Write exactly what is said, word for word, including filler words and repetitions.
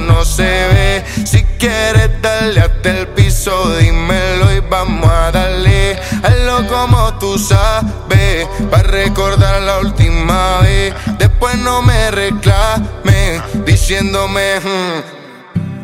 no se ve. Si quieres darle hasta el piso, dímelo y vamos a darle. Hazlo como tú sabes, para recordar la última vez. Después no me reclames, diciéndome hmm,